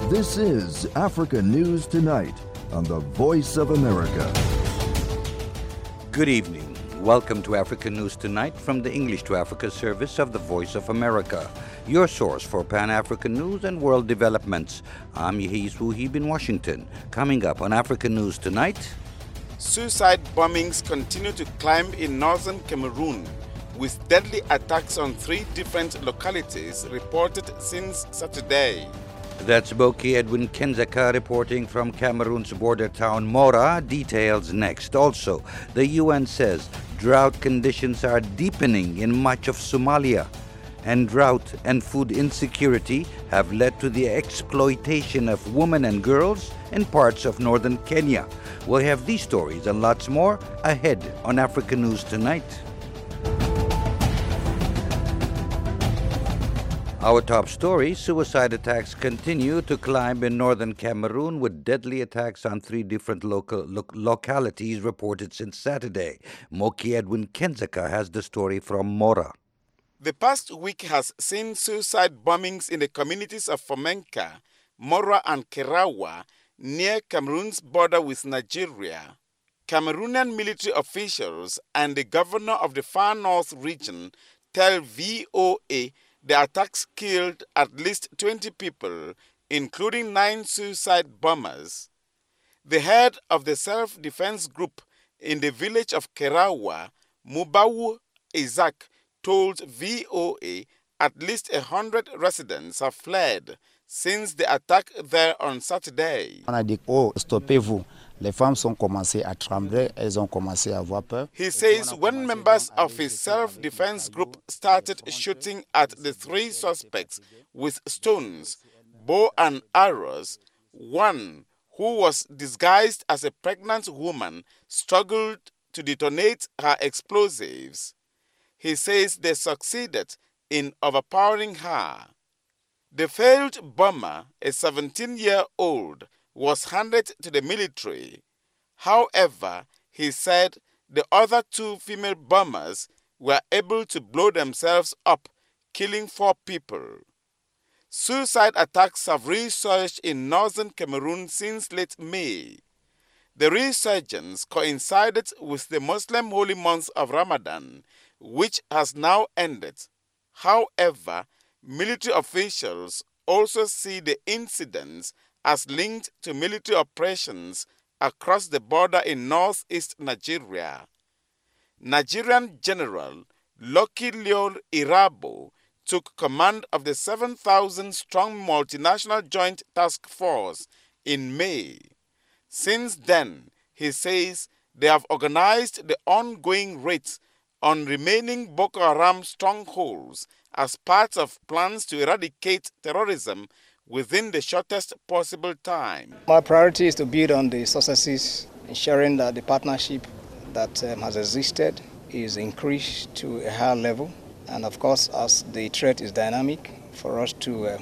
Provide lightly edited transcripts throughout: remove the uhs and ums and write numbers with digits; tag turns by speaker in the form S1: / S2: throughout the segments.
S1: This is Africa News Tonight on the Voice of America.
S2: Good evening. Welcome to Africa News Tonight from the English to Africa service of the Voice of America, your source for Pan-African news and world developments. I'm Yehis Wuhib in Washington. Coming up on Africa News Tonight,
S3: suicide bombings continue to climb in northern Cameroon, with deadly attacks on 3 different localities reported since Saturday.
S2: That's Boki Edwin Kenzeka reporting from Cameroon's border town Mora. Details next. Also, the UN says drought conditions are deepening in much of Somalia, and drought and food insecurity have led to the exploitation of women and girls in parts of northern Kenya. We'll have these stories and lots more ahead on Africa News Tonight. Our top story, suicide attacks continue to climb in northern Cameroon, with deadly attacks on 3 different localities reported since Saturday. Moki Edwin Kenzeka has the story from Mora.
S3: The past week has seen suicide bombings in the communities of Fomenka, Mora and Kerawa, near Cameroon's border with Nigeria. Cameroonian military officials and the governor of the Far North region tell VOA the attacks killed at least 20 people, including 9 suicide bombers. The head of the self-defense group in the village of Kerawa, Mubawu Isaac, told VOA at least 100 residents have fled since the attack there on Saturday.
S4: On a dit, oh, stoppez-vous. Les femmes ont commencé à trembler, elles ont commencé à avoir peur.
S3: He says when members of his self-defense group started shooting at the 3 suspects with stones, bow and arrows, one, who was disguised as a pregnant woman, struggled to detonate her explosives. He says they succeeded in overpowering her. The failed bomber, a 17-year-old, was handed to the military. However, he said the other 2 female bombers were able to blow themselves up, killing 4 people. Suicide attacks have resurged in northern Cameroon since late May. The resurgence coincided with the Muslim holy month of Ramadan, which has now ended. However, military officials also see the incidents as linked to military operations across the border in northeast Nigeria. Nigerian General Lucky Leo Irabo took command of the 7,000-strong multinational joint task force in May. Since then, he says they have organized the ongoing raids on remaining Boko Haram strongholds as part of plans to eradicate terrorism within the shortest possible time.
S5: My priority is to build on the successes, ensuring that the partnership that has existed is increased to a higher level. And of course, as the threat is dynamic, for us to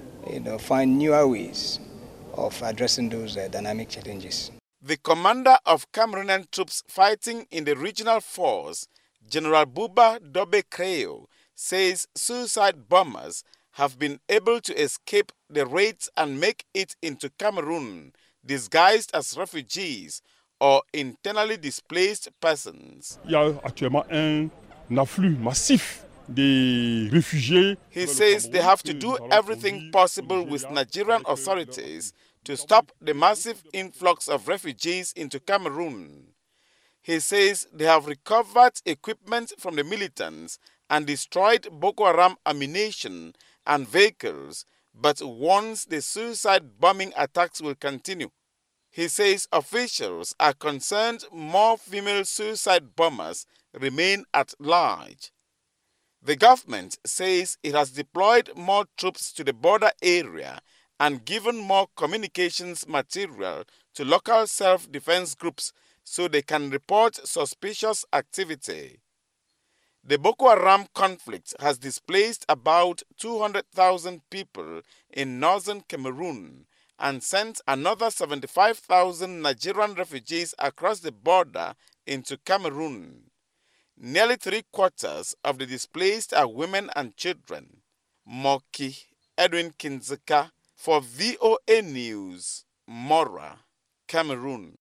S5: find newer ways of addressing those dynamic challenges.
S3: The commander of Cameroonian troops fighting in the regional force, General Buba Dobe Kreo, says suicide bombers have been able to escape the raids and make it into Cameroon, disguised as refugees or internally displaced persons.
S6: Il y a actuellement un afflux massif des réfugiés.
S3: He says they have to do everything possible with Nigerian authorities to stop the massive influx of refugees into Cameroon. He says they have recovered equipment from the militants and destroyed Boko Haram ammunition and vehicles, but warns the suicide bombing attacks will continue. He says officials are concerned more female suicide bombers remain at large. The government says it has deployed more troops to the border area and given more communications material to local self-defense groups so they can report suspicious activity. The Boko Haram conflict has displaced about 200,000 people in northern Cameroon and sent another 75,000 Nigerian refugees across the border into Cameroon. Nearly 3/4 of the displaced are women and children. Moki Edwin Kinzeka, For VOA News, Mora, Cameroon.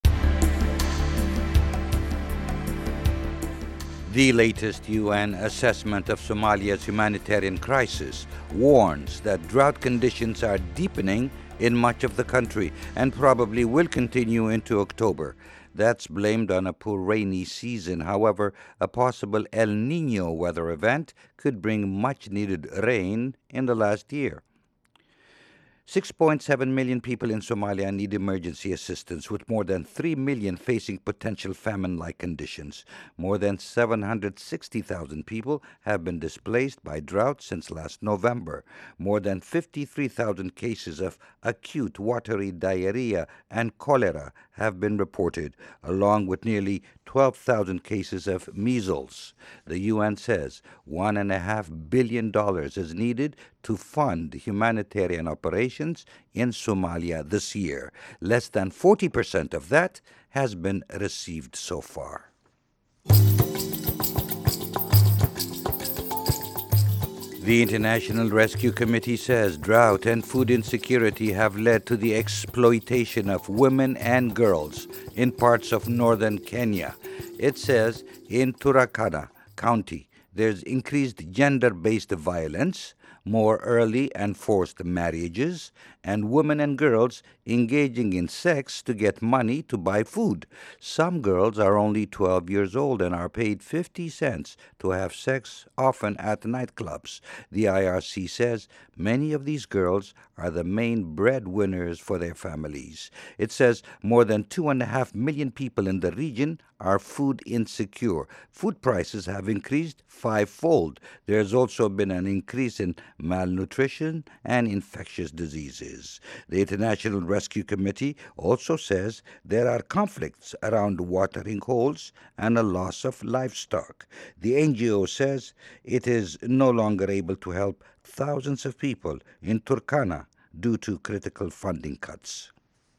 S2: The latest UN assessment of Somalia's humanitarian crisis warns that drought conditions are deepening in much of the country and probably will continue into October. That's blamed on a poor rainy season. However, a possible El Niño weather event could bring much-needed rain in the last year. 6.7 million people in Somalia need emergency assistance, with more than 3 million facing potential famine-like conditions. More than 760,000 people have been displaced by drought since last November. More than 53,000 cases of acute watery diarrhea and cholera have been reported, along with nearly 12,000 cases of measles. The UN says $1.5 billion is needed to fund humanitarian operations in Somalia this year. Less than 40% of that has been received so far. The International Rescue Committee says drought and food insecurity have led to the exploitation of women and girls in parts of northern Kenya. It says in Turkana County, there's increased gender-based violence, more early and forced marriages, and women and girls engaging in sex to get money to buy food. Some girls are only 12 years old and are paid 50 cents to have sex, often at nightclubs. The IRC says many of these girls are the main breadwinners for their families. It says more than 2.5 million people in the region are food insecure. Food prices have increased fivefold. There's also been an increase in malnutrition and infectious diseases. The International Rescue Committee also says there are conflicts around watering holes and a loss of livestock. The NGO says it is no longer able to help thousands of people in Turkana due to critical funding cuts.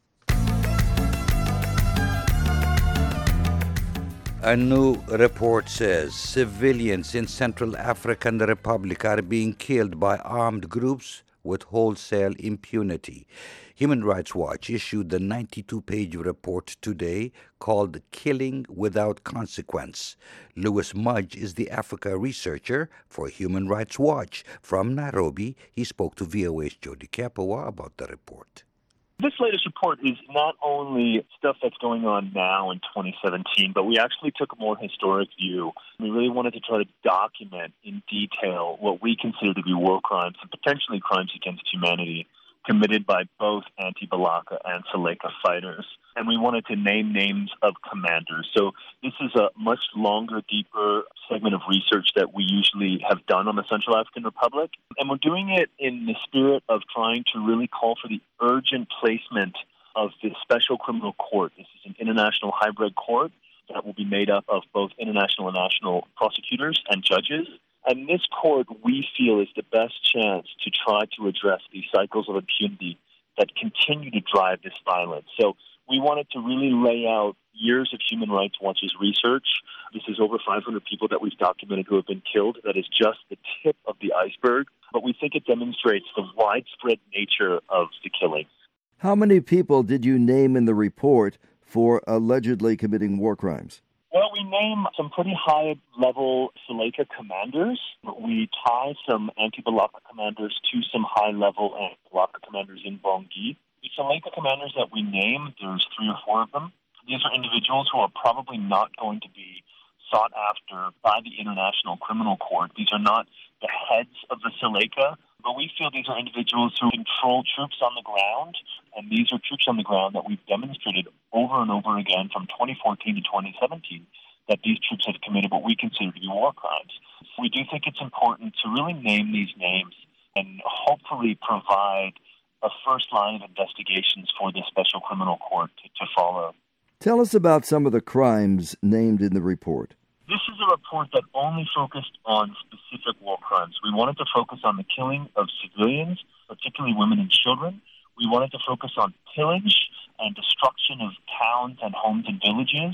S2: A new report says civilians in Central African Republic are being killed by armed groups with wholesale impunity. Human Rights Watch issued the 92-page report today called Killing Without Consequence. Louis Mudge is the Africa researcher for Human Rights Watch. From Nairobi, he spoke to VOA's Jody Kapawa about the report.
S7: This latest report is not only stuff that's going on now in 2017, but we actually took a more historic view. We really wanted to try to document in detail what we consider to be war crimes and potentially crimes against humanity committed by both anti-Balaka and Seleka fighters. And we wanted to name names of commanders. So this is a much longer, deeper segment of research that we usually have done on the Central African Republic. And we're doing it in the spirit of trying to really call for the urgent placement of the Special Criminal Court. This is an international hybrid court that will be made up of both international and national prosecutors and judges. And this court, we feel, is the best chance to try to address these cycles of impunity that continue to drive this violence. So we wanted to really lay out years of Human Rights Watch's research. This is over 500 people that we've documented who have been killed. That is just the tip of the iceberg. But we think it demonstrates the widespread nature of the killing.
S1: How many people did you name in the report for allegedly committing war crimes?
S7: Well, we name some pretty high-level Seleka commanders. We tie some anti-Balaka commanders to some high-level anti-Balaka commanders in Bongi. The Seleka commanders that we name, there's 3 or 4 of them. These are individuals who are probably not going to be sought after by the International Criminal Court. These are not the heads of the Seleka, but we feel these are individuals who control troops on the ground, and these are troops on the ground that we've demonstrated over and over again from 2014 to 2017 that these troops have committed what we consider to be war crimes. We do think it's important to really name these names and hopefully provide a first line of investigations for the Special Criminal Court to follow.
S1: Tell us about some of the crimes named in the report.
S7: This is a report that only focused on specific war crimes. We wanted to focus on the killing of civilians, particularly women and children. We wanted to focus on pillage and destruction of towns and homes and villages,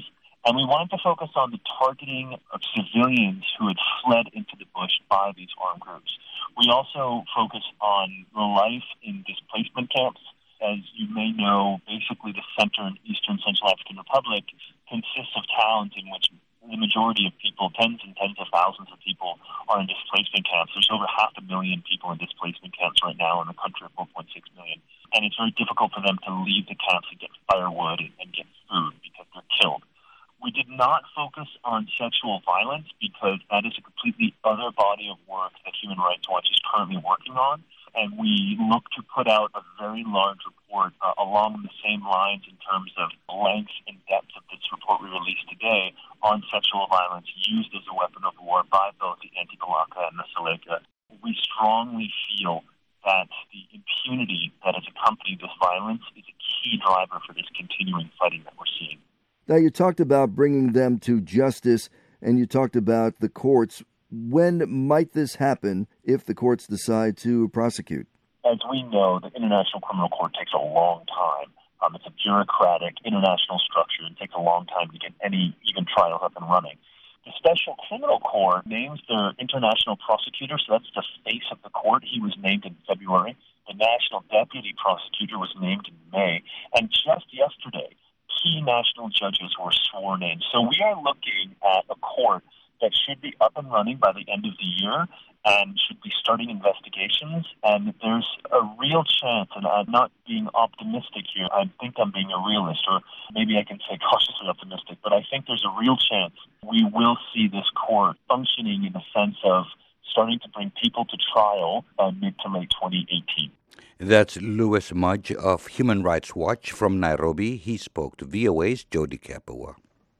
S7: And we wanted to focus on the targeting of civilians who had fled into the bush by these armed groups. We also focused on the life in displacement camps. As you may know, basically the center and eastern Central African Republic consists of towns in which the majority of people, tens and tens of thousands of people, are in displacement camps. There's over 500,000 people in displacement camps right now in a country of 1.6 million. And it's very difficult for them to leave the camps and get firewood and get food because they're killed. We did not focus on sexual violence because that is a completely other body of work that Human Rights Watch is currently working on. And we look to put out a very large report along the same lines in terms of length and depth of this report we released today on sexual violence used as a weapon of war by both the Anti-Balaka and the Seleka. We strongly feel that the impunity that has accompanied this violence is a key driver for this continuing fighting that we're seeing.
S1: Now, you talked about bringing them to justice, and you talked about the courts. When might this happen if the courts decide to prosecute?
S7: As we know, the International Criminal Court takes a long time. It's a bureaucratic international structure. It takes a long time to get any even trials up and running. The Special Criminal Court names their international prosecutor, so that's the face of the court. He was named in February. The National Deputy Prosecutor was named in May. And just yesterday, key national judges were sworn in. So we are looking at a court that should be up and running by the end of the year and should be starting investigations. And there's a real chance, and I'm not being optimistic here, I think I'm being a realist, or maybe I can say cautiously optimistic, but I think there's a real chance we will see this court functioning in the sense of starting to bring people to trial by mid to late 2018.
S2: That's Louis Mudge of Human Rights Watch from Nairobi. He spoke to VOA's Jody Kapua.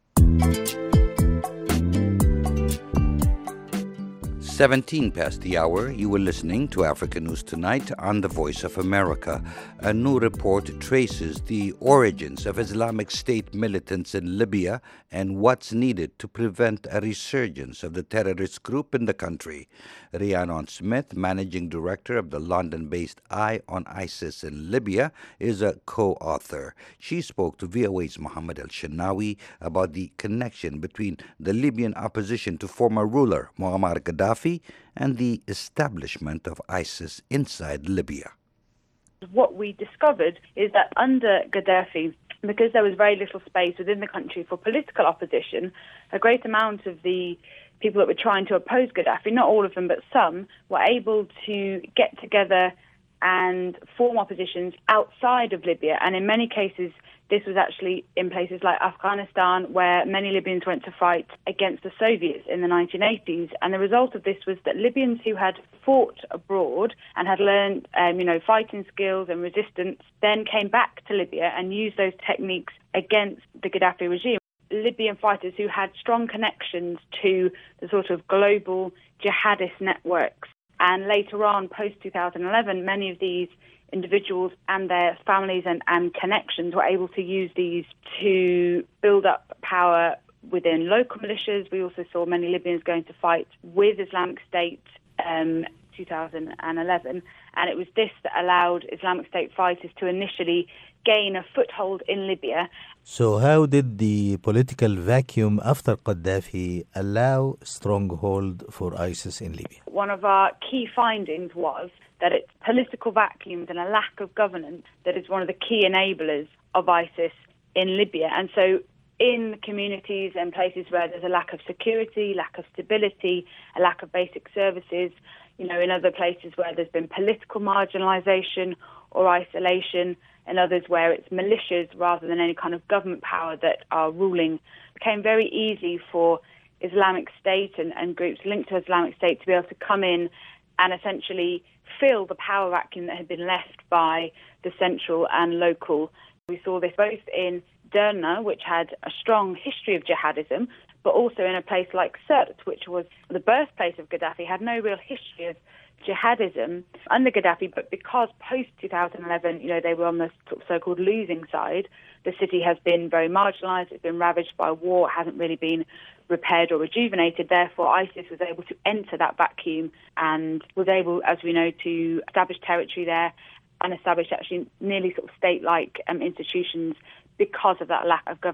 S2: 17 past the hour, you were listening to Africa News Tonight on the Voice of America. A new report traces the origins of Islamic State militants in Libya and what's needed to prevent a resurgence of the terrorist group in the country. Rhiannon Smith, managing director of the London-based Eye on ISIS in Libya, is a co-author. She spoke to VOA's Mohammed El-Shenawi about the connection between the Libyan opposition to former ruler Muammar Gaddafi and the establishment of ISIS inside Libya.
S8: What we discovered is that under Gaddafi, because there was very little space within the country for political opposition, a great amount of the people that were trying to oppose Gaddafi, not all of them but some, were able to get together and form oppositions outside of Libya. And in many cases, this was actually in places like Afghanistan, where many Libyans went to fight against the Soviets in the 1980s. And the result of this was that Libyans who had fought abroad and had learned, fighting skills and resistance, then came back to Libya and used those techniques against the Gaddafi regime. Libyan fighters who had strong connections to the sort of global jihadist networks. And later on, post-2011, many of these individuals and their families and connections were able to use these to build up power within local militias. We also saw many Libyans going to fight with Islamic State 2011, and it was this that allowed Islamic State fighters to initially gain a foothold in Libya.
S9: So how did the political vacuum after Gaddafi allow stronghold for ISIS in Libya?
S8: One of our key findings was that it's political vacuums and a lack of governance that is one of the key enablers of ISIS in Libya. And so in communities and places where there's a lack of security, lack of stability, a lack of basic services, in other places where there's been political marginalization or isolation, and others where it's militias rather than any kind of government power that are ruling, it became very easy for Islamic State and groups linked to Islamic State to be able to come in and essentially fill the power vacuum that had been left by the central and local. We saw this both in Derna, which had a strong history of jihadism, but also in a place like Sirte, which was the birthplace of Gaddafi, had no real history of jihadism under Gaddafi, but because post-2011, they were on the sort of so-called losing side, the city has been very marginalized, it's been ravaged by war, it hasn't really been repaired or rejuvenated. Therefore, ISIS was able to enter that vacuum and was able, as we know, to establish territory there and establish actually nearly sort of state-like institutions because of that lack of governance.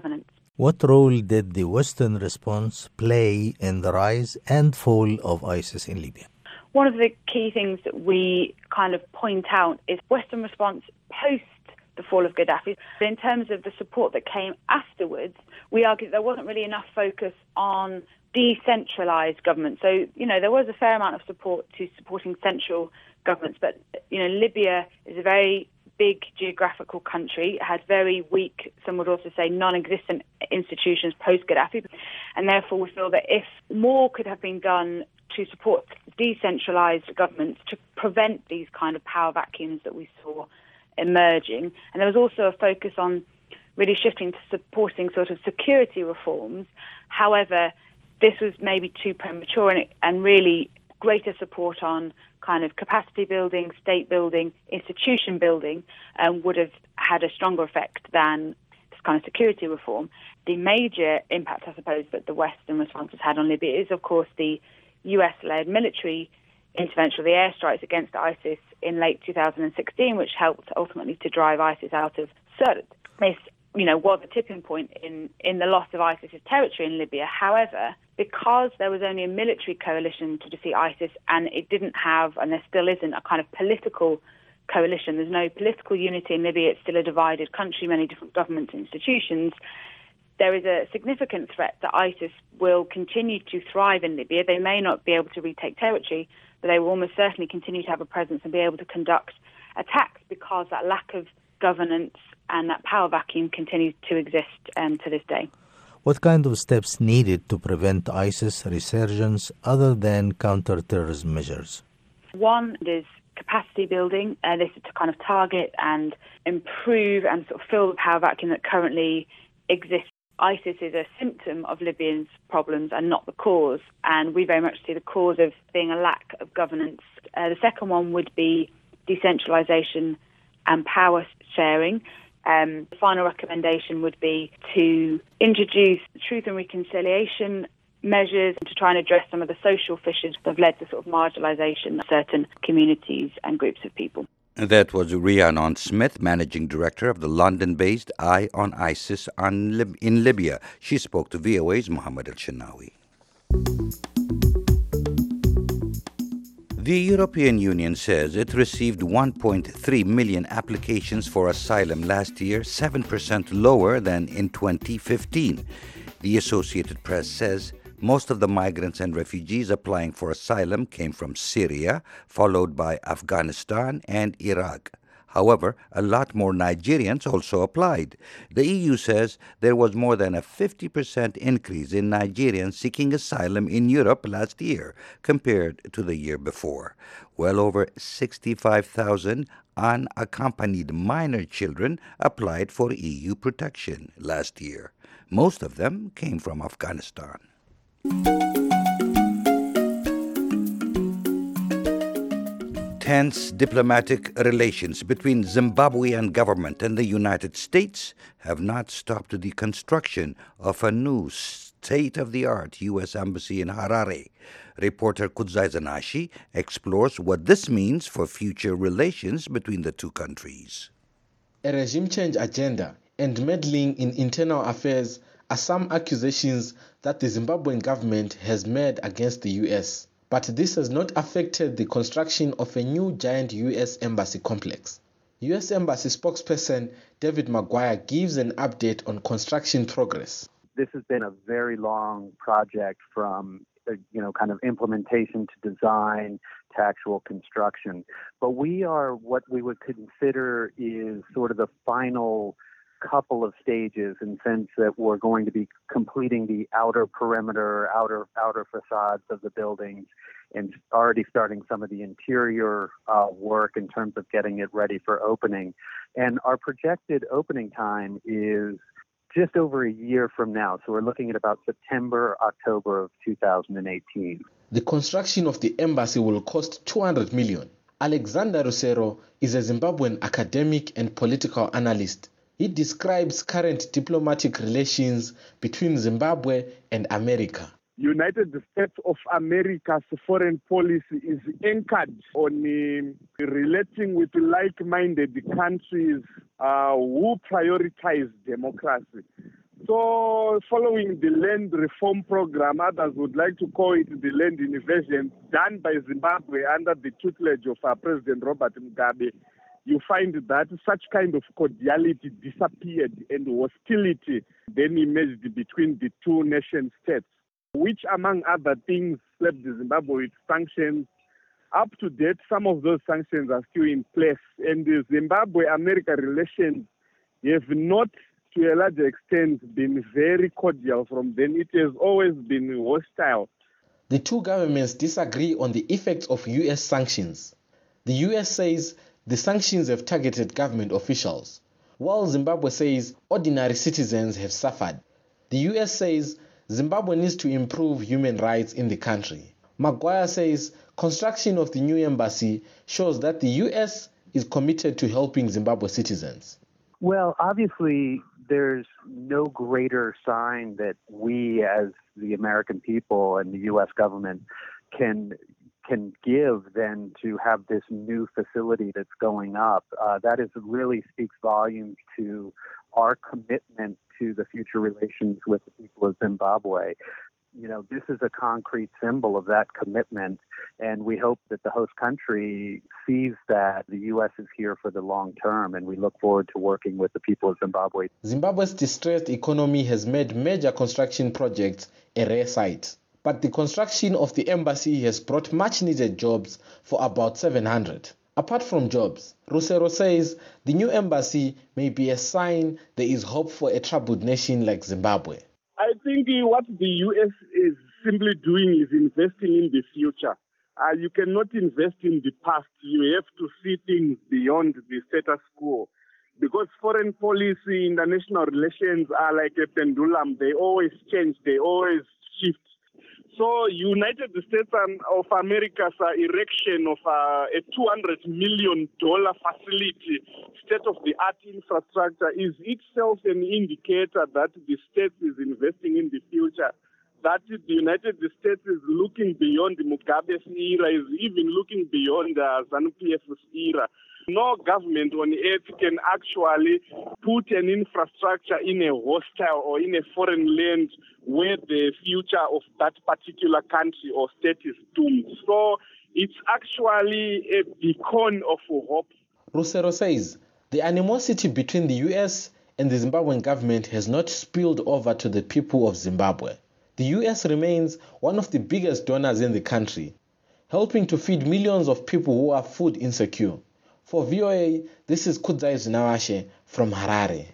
S9: What role did the Western response play in the rise and fall of ISIS in Libya?
S8: One of the key things that we kind of point out is Western response post the fall of Gaddafi. In terms of the support that came afterwards, we argue there wasn't really enough focus on decentralized government. So, there was a fair amount of support to supporting central governments, but, Libya is a very big geographical country. It has very weak, some would also say non-existent institutions post-Gaddafi, and therefore we feel that if more could have been done to support decentralized governments to prevent these kind of power vacuums that we saw emerging. And there was also a focus on really shifting to supporting sort of security reforms. However, this was maybe too premature, and really greater support on kind of capacity building, state building, institution building would have had a stronger effect than this kind of security reform. The major impact, I suppose, that the Western response has had on Libya is, of course, the US-led military intervention, the airstrikes against ISIS in late 2016, which helped ultimately to drive ISIS out of Sirte. This, was a tipping point in the loss of ISIS's territory in Libya. However, because there was only a military coalition to defeat ISIS, and it didn't have, and there still isn't, a kind of political coalition, there's no political unity in Libya, it's still a divided country, many different governments and institutions, there is a significant threat that ISIS will continue to thrive in Libya. They may not be able to retake territory, but they will almost certainly continue to have a presence and be able to conduct attacks because that lack of governance and that power vacuum continues to exist to this day.
S9: What kind of steps needed to prevent ISIS resurgence other than counter-terrorism measures?
S8: One is capacity building. This is to kind of target and improve and sort of fill the power vacuum that currently exists. ISIS is a symptom of Libyans' problems and not the cause, and we very much see the cause of being a lack of governance. The second one would be decentralization and power sharing. The final recommendation would be to introduce truth and reconciliation measures to try and address some of the social fissures that have led to sort of marginalization of certain communities and groups of people.
S2: That was Rhiannon Smith, Managing Director of the London-based Eye on ISIS in Libya. She spoke to VOA's Mohammed El-Shinawi. The European Union says it received 1.3 million applications for asylum last year, 7% lower than in 2015. The Associated Press says most of the migrants and refugees applying for asylum came from Syria, followed by Afghanistan and Iraq. However, a lot more Nigerians also applied. The EU says there was more than a 50% increase in Nigerians seeking asylum in Europe last year compared to the year before. Well over 65,000 unaccompanied minor children applied for EU protection last year. Most of them came from Afghanistan. Tense diplomatic relations between Zimbabwean government and the United States have not stopped the construction of a new state-of-the-art U.S. embassy in Harare. Reporter Kudzai Zanashi explores what this means for future relations between the two countries.
S10: A regime change agenda and meddling in internal affairs are some accusations that the Zimbabwean government has made against the U.S., but this has not affected the construction of a new giant U.S. embassy complex. U.S. Embassy spokesperson David Maguire gives an update on construction progress.
S11: This has been a very long project from kind of implementation to design to actual construction. But we are what we would consider is sort of the final couple of stages, in the sense that we're going to be completing the outer perimeter, outer facades of the buildings, and already starting some of the interior work in terms of getting it ready for opening. And our projected opening time is just over a year from now. So we're looking at about September, October of 2018.
S10: The construction of the embassy will cost $200 million. Alexander Rusero is a Zimbabwean academic and political analyst. He describes current diplomatic relations between Zimbabwe and America.
S12: United States of America's foreign policy is anchored on relating with like-minded countries who prioritize democracy. So following the land reform program, others would like to call it the land invasion, done by Zimbabwe under the tutelage of President Robert Mugabe, you find that such kind of cordiality disappeared and hostility then emerged between the two nation states, which among other things slapped Zimbabwe with sanctions. Up to date, some of those sanctions are still in place, and the Zimbabwe-America relations have not, to a large extent, been very cordial from then. It has always been hostile.
S10: The two governments disagree on the effects of U.S. sanctions. The U.S. says the sanctions have targeted government officials, while Zimbabwe says ordinary citizens have suffered. The U.S. says Zimbabwe needs to improve human rights in the country. Maguire says construction of the new embassy shows that the U.S. is committed to helping Zimbabwe citizens.
S11: Well, obviously, there's no greater sign that we as the American people and the U.S. government can give than to have this new facility that's going up. That really speaks volumes to our commitment to the future relations with the people of Zimbabwe. You know, this is a concrete symbol of that commitment, and we hope that the host country sees that the U.S. is here for the long term, and we look forward to working with the people of Zimbabwe.
S10: Zimbabwe's distressed economy has made major construction projects a rare sight, but the construction of the embassy has brought much-needed jobs for about 700. Apart from jobs, Rusero says the new embassy may be a sign there is hope for a troubled nation like Zimbabwe.
S12: I think what the U.S. is simply doing is investing in the future. You cannot invest in the past. You have to see things beyond the status quo. Because foreign policy, international relations are like a pendulum. They always change. They always shift. So United States of America's erection of a $200 million facility, state-of-the-art infrastructure, is itself an indicator that the state is investing in the future, that the United States is looking beyond Mugabe's era, is even looking beyond ZANU-PF's era. No government on earth can actually put an infrastructure in a hostile or in a foreign land where the future of that particular country or state is doomed. So it's actually a beacon of hope.
S10: Rusero says the animosity between the U.S. and the Zimbabwean government has not spilled over to the people of Zimbabwe. The U.S. remains one of the biggest donors in the country, helping to feed millions of people who are food insecure. For VOA, this is Kudzai Zinawashe from Harare.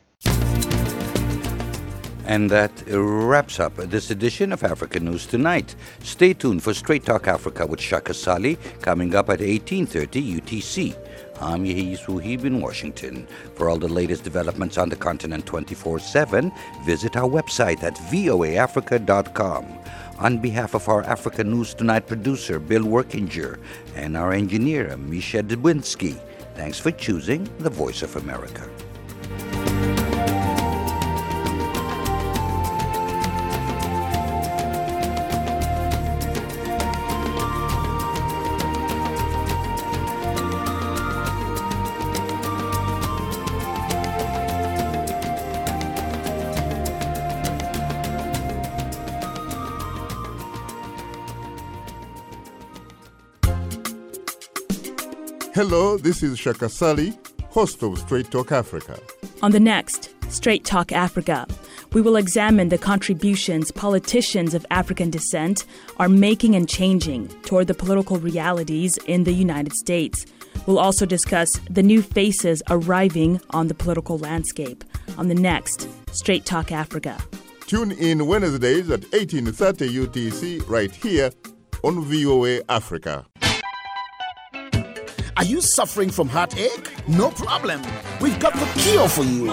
S2: And that wraps up this edition of Africa News Tonight. Stay tuned for Straight Talk Africa with Shaka Sali coming up at 18:30 UTC. I'm Yehi Suhib in Washington. For all the latest developments on the continent 24/7, visit our website at voaafrica.com. On behalf of our Africa News Tonight producer, Bill Workinger, and our engineer, Misha Dubinski, thanks for choosing the Voice of America.
S13: Hello, this is Shaka Sali, host of Straight Talk Africa.
S14: On the next Straight Talk Africa, we will examine the contributions politicians of African descent are making and changing toward the political realities in the United States. We'll also discuss the new faces arriving on the political landscape on the next Straight Talk Africa.
S13: Tune in Wednesdays at 18:30 UTC right here on VOA Africa.
S15: Are you suffering from heartache? No problem. We've got the cure for you.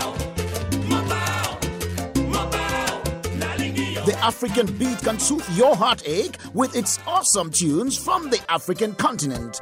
S15: The African beat can soothe your heartache with its awesome tunes from the African continent.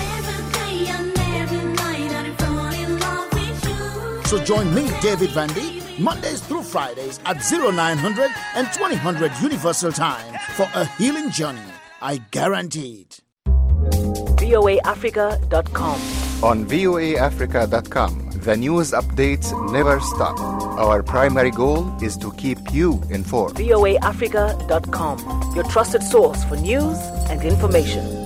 S15: So join me, David Vandy, Mondays through Fridays at 0900 and 2000 Universal Time for a healing journey. I guarantee it.
S16: voaafrica.com.
S17: On voaafrica.com,
S16: The news updates never stop. Our primary goal is to keep you informed.
S17: voaafrica.com, your trusted source for news and information.